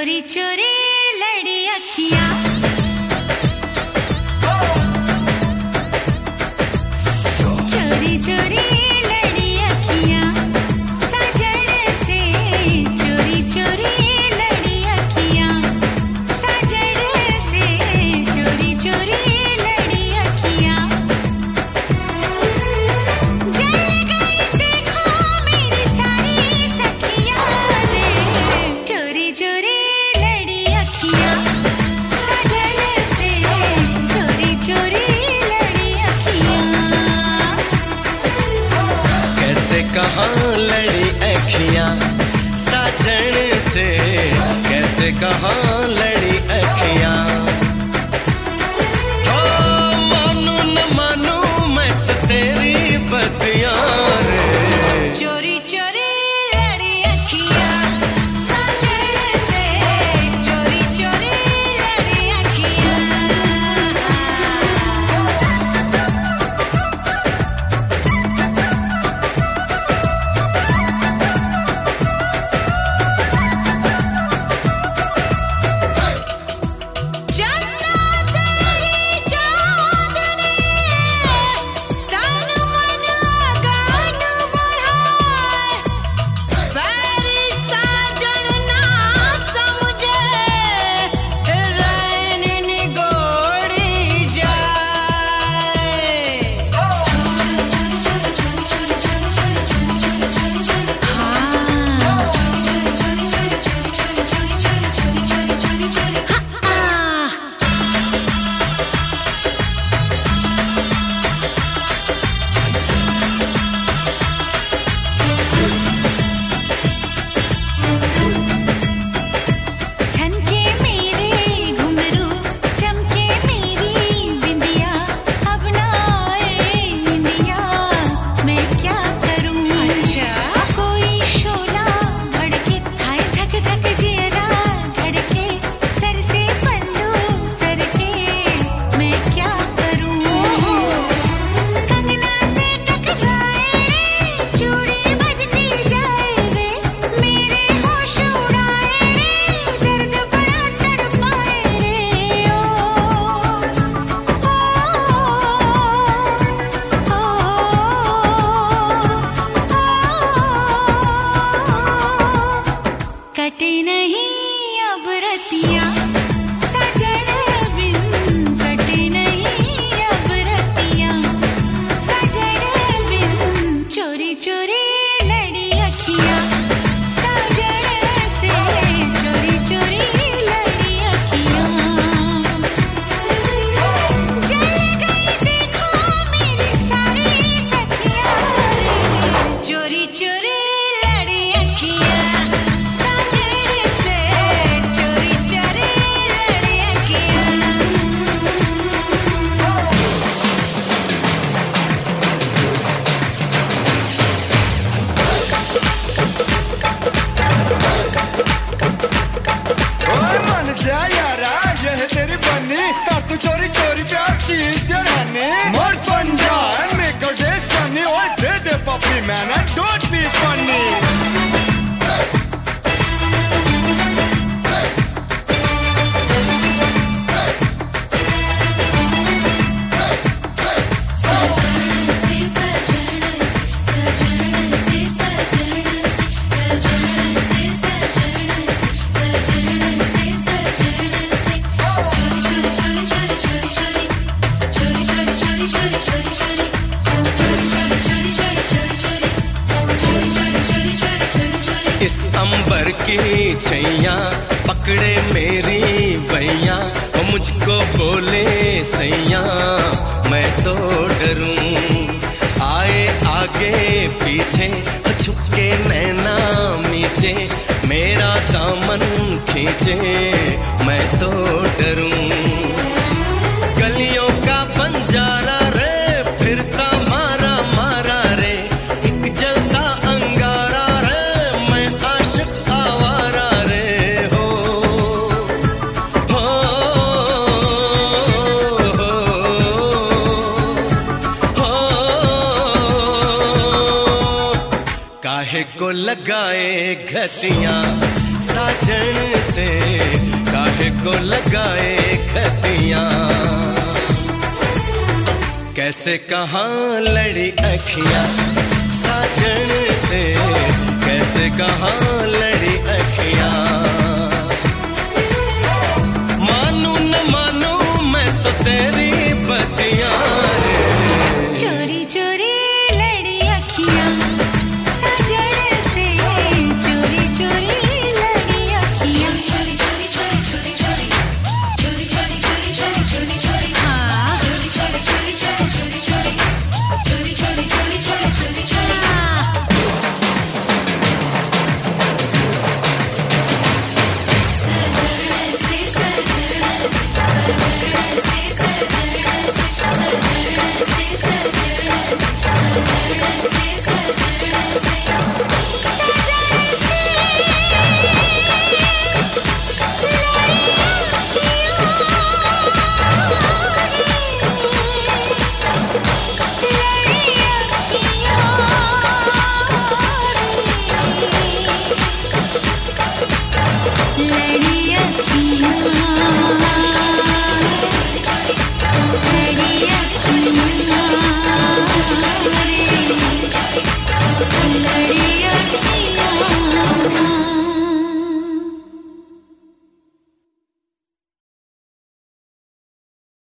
चोरी चोरी लड़ी अखियां, चोरी चोरी लड़ी अखियां, साजन से चोरी चोरी लड़ी अखियां, साजन से चोरी चोरी लड़ी अखियां। जल गई देखो मेरी सारी सखियां रे, चोरी चोरी लड़ी अखियां, साजन से चोरी चोरी लड़ी अखियां। कैसे कहाँ लड़ी अखियां साजन से, कैसे कहाँ लड़ी अखियां। हो मानू न मानू मैं तो तेरी बतियां रे, चोरी चोरी लड़ी अखियां, साजन से चोरी चोरी लड़ी अखियां। चन्ना तेरी चांदनी, तन मन गान बढ़ाए, बैरी साजन ना समझे, रैन निगोड़ी जाए। छनके मेरे घुंघरू, चमके मेरी बिंदिया, अब ना आए निंदिया, मैं क्या करूं। कोई शोला भड़के, हाय धक धक जियरा धड़के, सर से पल्लू सरके, मैं क्या करूं। कंगना से टकराए, चूड़ी बजती जाए रे, मेरे होश उड़ाए, दर्द बड़ा तड़पाए रे। ओ कटे नहीं अब रतियां, साजन बिन कटे नहीं अब रतियां, साजन बिन चोरी चोरी लड़ी अखियां, साजन से चोरी चोरी लड़ी अखियां। जल गई देखो मेरी सारी सखियां रे, चोरी चोरी लड़ी अखियां, साजन से चोरी चोरी लड़ी अखियां। ओए मन जा यारा ये है तेरी बन्नी, कर तू चोरी चोरी प्यार चीज रानी। मोर पंजा मेक अ डे सनी, ओए दे दे पप्पी मैन डोंट बी फनी। इस अंबर की छैया पकड़े मेरी बैया, वो मुझको बोले सैया मैं तो डरूं। आए आगे पीछे छुपके नैना मीचे, मेरा दामन खींचे मैं तो डरूं। गलियों का बंजारा रे, फिरता मारा मारा रे, एक जलता अंगारा रे, मैं आशिक आवारा रे। हो काहे को लगाए घतियां साजन से काहे को लगाए खतियां, कैसे कहाँ लड़ी अखियां साजन से, कैसे कहाँ लड़ी